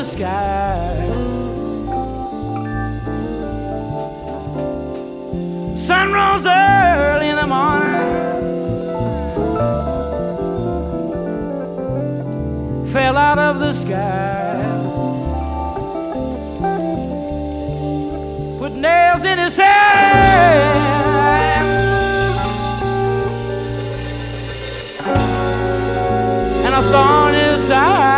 sky. Sun rose early in the morning, fell out of the sky, put nails in his hand and a thorn in his side.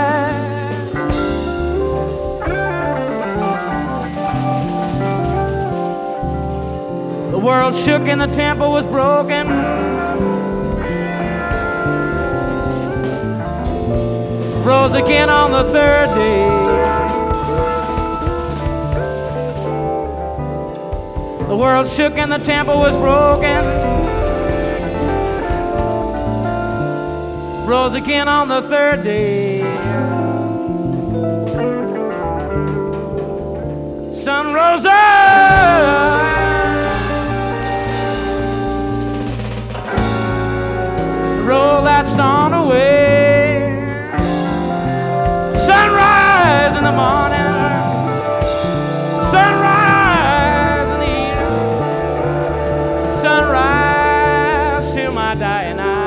The world shook and the temple was broken. Rose again on the third day. The world shook and the temple was broken. Rose again on the third day. Sun rose up, roll that stone away. Sunrise in the morning, sunrise in the evening, sunrise to my dying eye.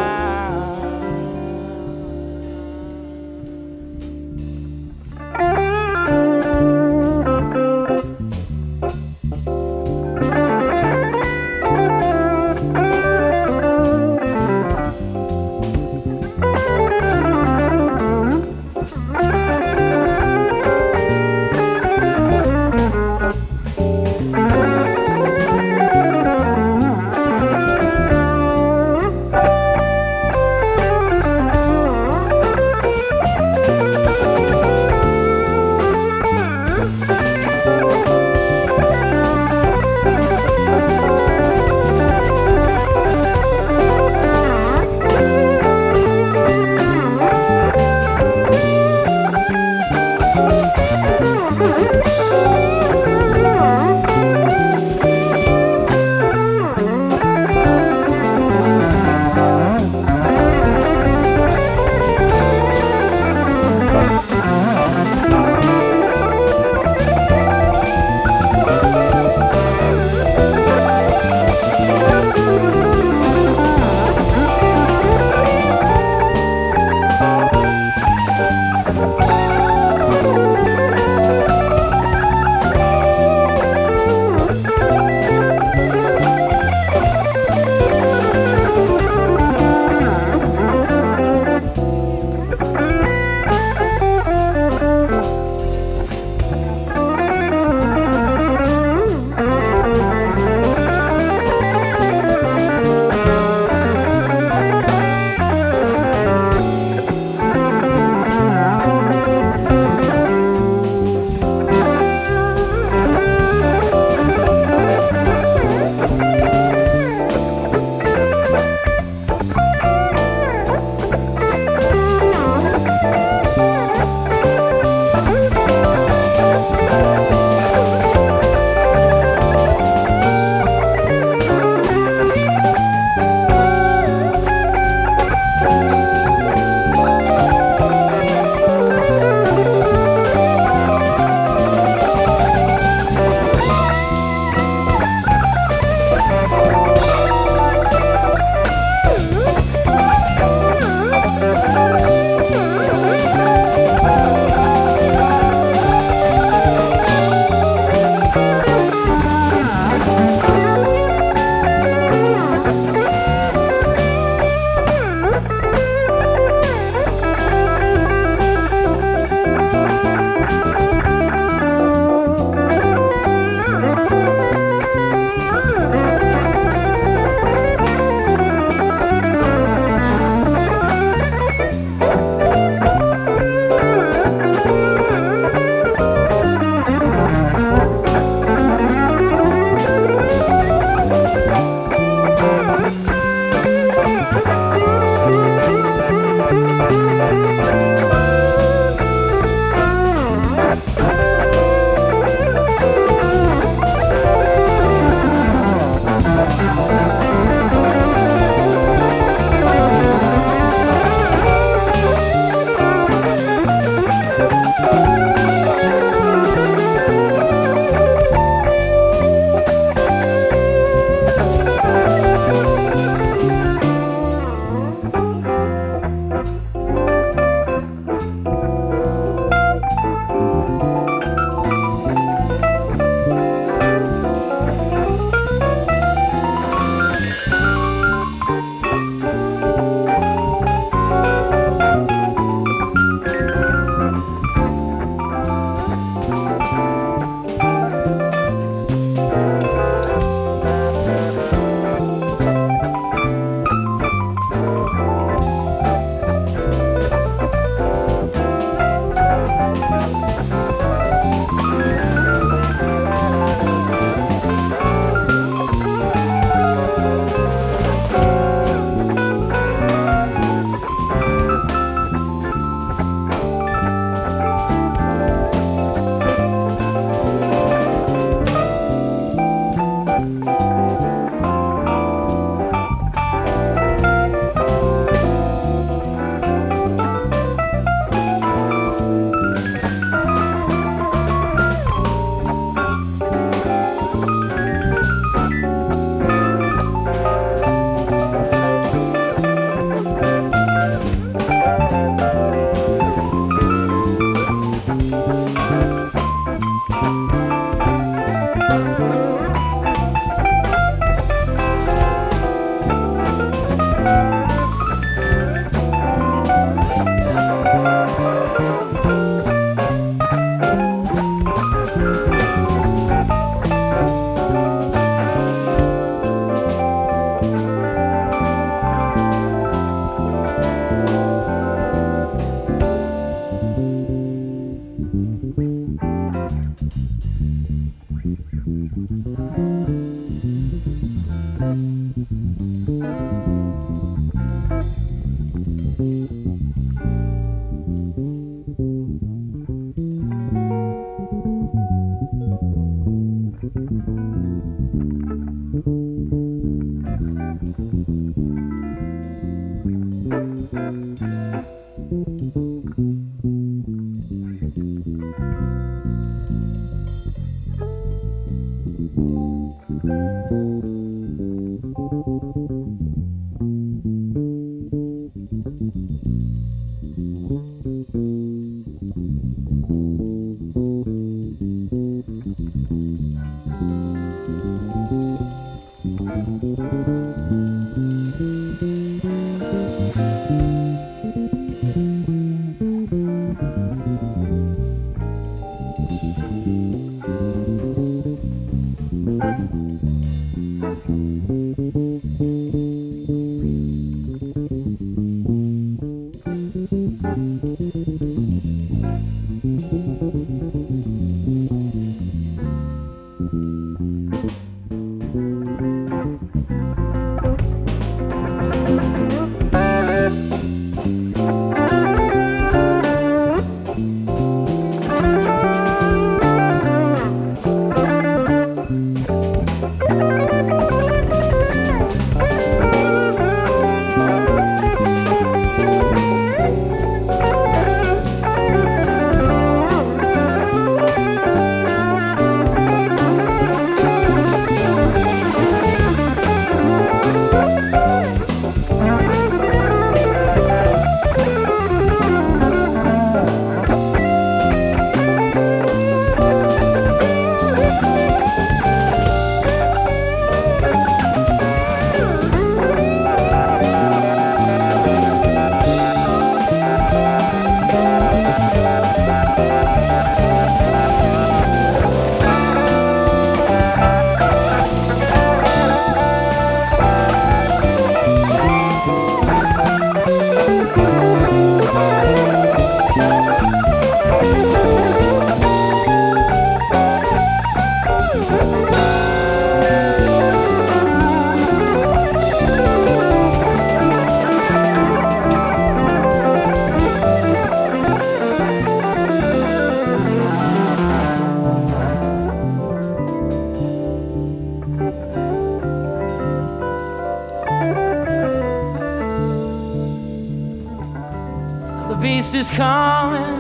The beast is coming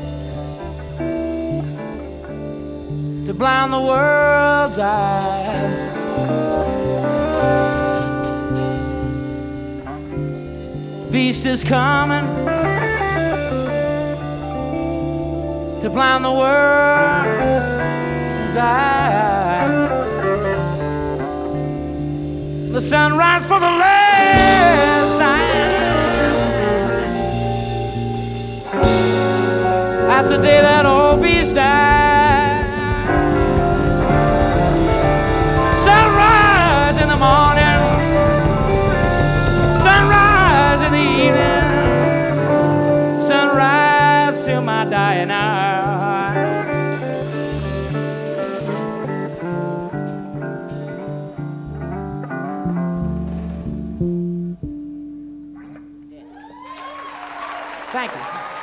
to blind the world's eyes. Beast is coming to blind the world's eyes. The sunrise for the last time. That's the day that old beast died. Sunrise in the morning, sunrise in the evening, sunrise till my dying hour. Thank you.